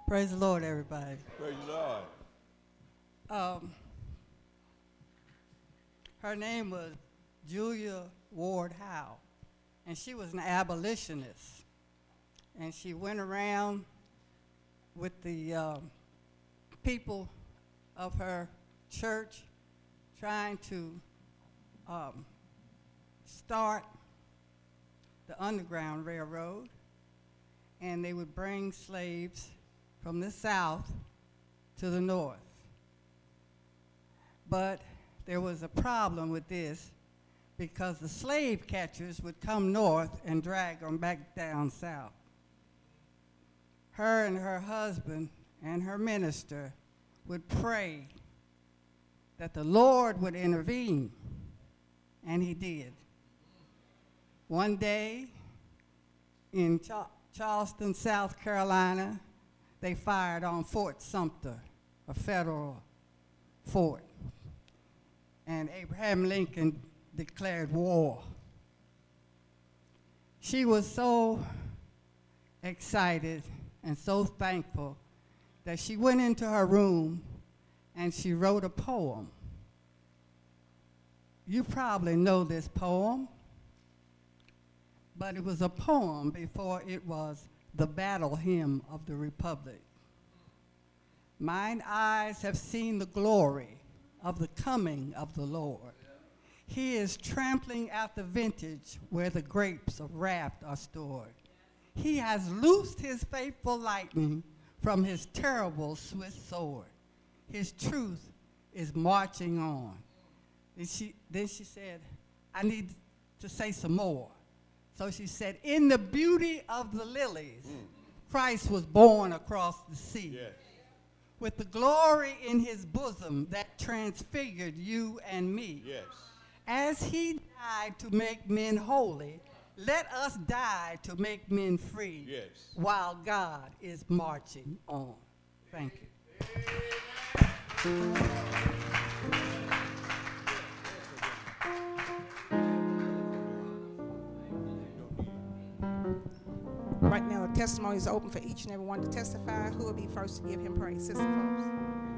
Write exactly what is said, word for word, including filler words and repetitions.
Praise the Lord, everybody. Praise the Lord. Um, her name was Julia Ward Howe, and she was an abolitionist. And she went around with the um, people of her church trying to um, start the Underground Railroad, and they would bring slaves from the south to the north. But there was a problem with this because the slave catchers would come north and drag them back down south. Her and her husband and her minister would pray that the Lord would intervene, and he did. One day in Ch- Charleston, South Carolina, they fired on Fort Sumter, a federal fort, and Abraham Lincoln declared war. She was so excited and so thankful that she went into her room and she wrote a poem. You probably know this poem, but it was a poem before it was the battle hymn of the Republic. Mine eyes have seen the glory of the coming of the Lord. He is trampling out the vintage where the grapes of wrath are stored. He has loosed his faithful lightning from his terrible swift sword. His truth is marching on. And she, then she said, I need to say some more. So she said, in the beauty of the lilies, mm. Christ was born across the sea. Yes. With the glory in his bosom that transfigured you and me. Yes. As he died to make men holy, let us die to make men free. Yes. While God is marching on. Thank you. Right now, the testimony is open for each and every one to testify. Who will be first to give him praise? Sister Forbes.